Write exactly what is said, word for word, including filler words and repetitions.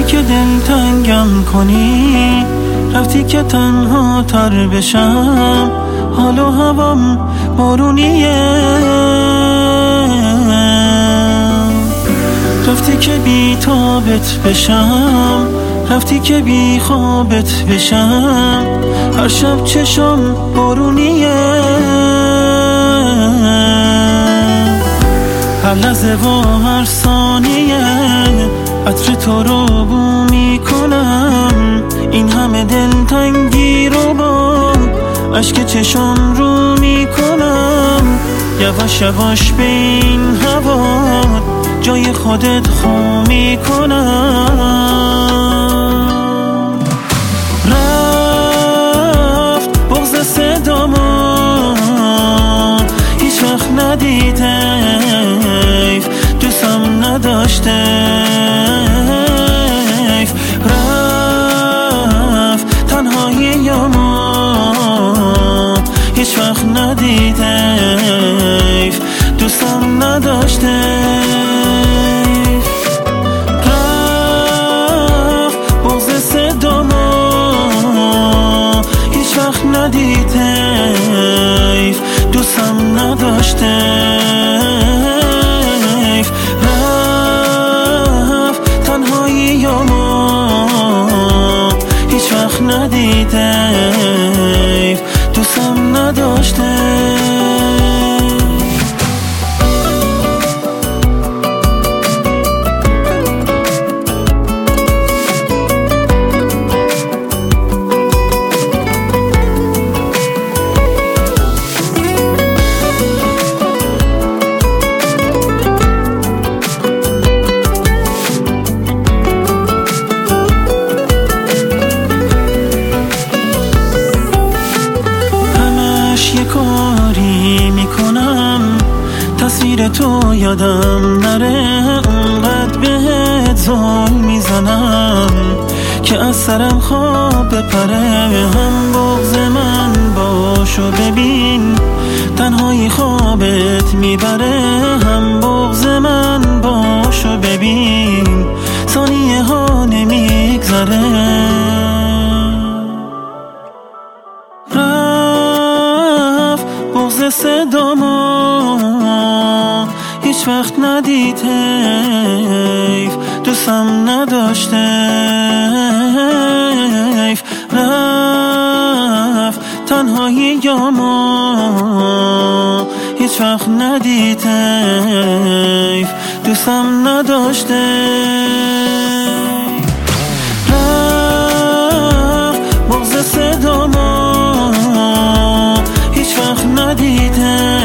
رفتی که دلتنگم کنی، رفتی که تنها تر بشم، حال و هوام بارونیه. رفتی که بی تابت بشم، رفتی که بی خوابت بشم، هر شب چشم بارونیه. هر لحظه و هر ثانیه عطر تو رو بو میکنم، این همه دلتنگی رو با اشک چشم رو میکنم. یواش یواش به این هوا جای خودت خو میکنم. رفت بغض صداما هیچ وقت ندیده، دوستم نداشته. رفت تنهایی یا ما هیچ وقت ندیده، دوستم نداشته. رفت بغض صداما هیچ وقت ندیده، دوستم نداشته. رفت تنهایی یا ما هیچ وقت ندیده، دوستم نداشته. یه کاری میکنم تصویر تو یادم نره، اونقدر بهت ظلم میزنم که از سرم خواب بپره. هم بغض من باشو ببین تنهایی خوابت میبره، هم بغض من باشو ببین ثانیه ها نمیگذره. بغض صداما هیچ وقت ندیده، دوستم نداشته. رفت تنهایی یا ما هیچ وقت ندیده، دوستم نداشته. رفت بغض صداما هیچ وقت ندیده،